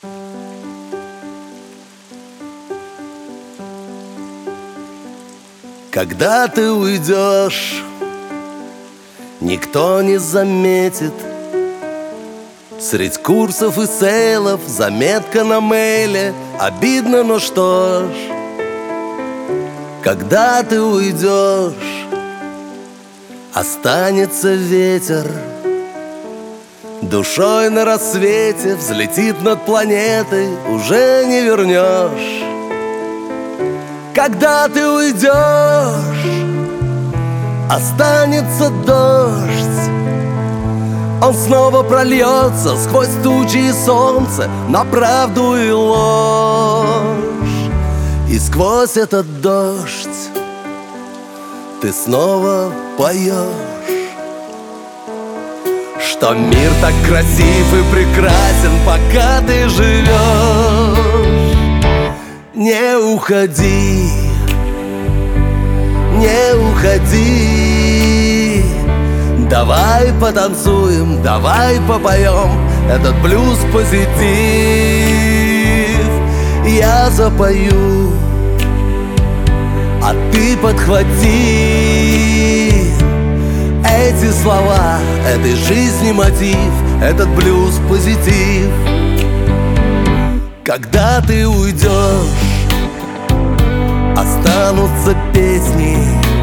Когда ты уйдешь, никто не заметит. Средь курсов и сейлов заметка на мейле. Обидно, но что ж. Когда ты уйдешь, останется ветер. Душой на рассвете взлетит над планетой, уже не вернешь. Когда ты уйдешь, останется дождь. Он снова прольется сквозь тучи и солнце на правду и ложь. И сквозь этот дождь ты снова поешь, что мир так красив и прекрасен, пока ты живешь. Не уходи, не уходи. Давай потанцуем, давай попоем этот блюз-позитив. Я запою, а ты подхвати эти слова, этой жизни мотив, этот блюз-позитив. Когда ты уйдешь, останутся песни.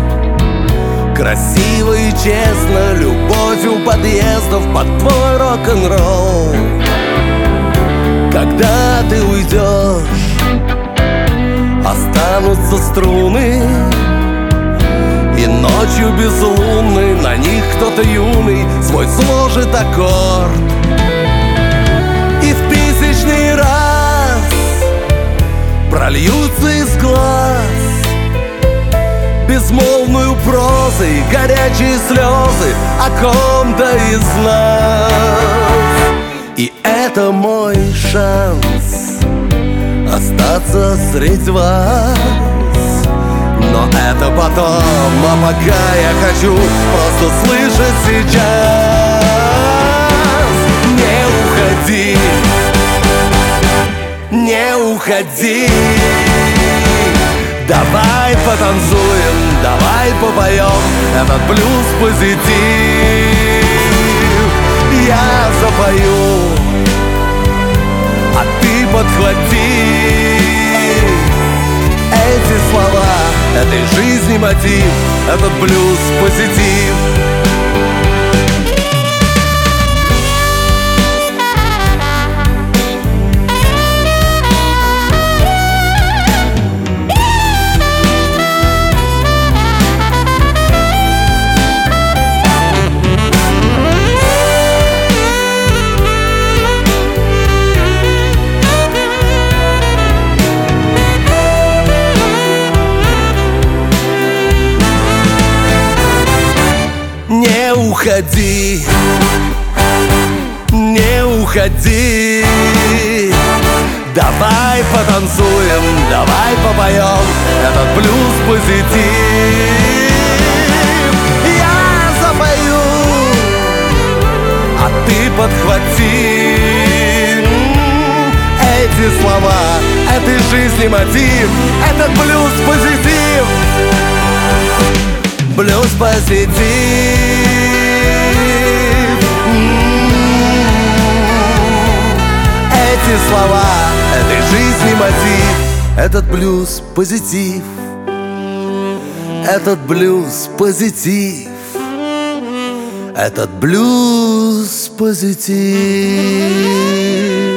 Красиво и честно, любовь у подъездов под твой рок-н-ролл. Когда ты уйдешь, останутся струны, и ночью безлунной на них кто-то юный свой сложит аккорд. И в тысячный раз прольются из глаз безмолвную прозой горячие слезы о ком-то из нас. И это мой шанс остаться среди вас. Но это потом, а пока я хочу просто слышать сейчас. Не уходи, не уходи. Давай потанцуем, давай попоем этот блюз-позитив. Я запою, а ты подхвати эти слова, этой жизни мотив, этот блюз-позитив. Не уходи, не уходи. Давай потанцуем, давай попоем этот блюз-позитив. Я запою, а ты подхвати эти слова, этой жизни мотив, этот блюз-позитив. Блюз-позитив. Эти слова, этой жизни мотив, этот блюз-позитив, этот блюз-позитив, этот блюз-позитив.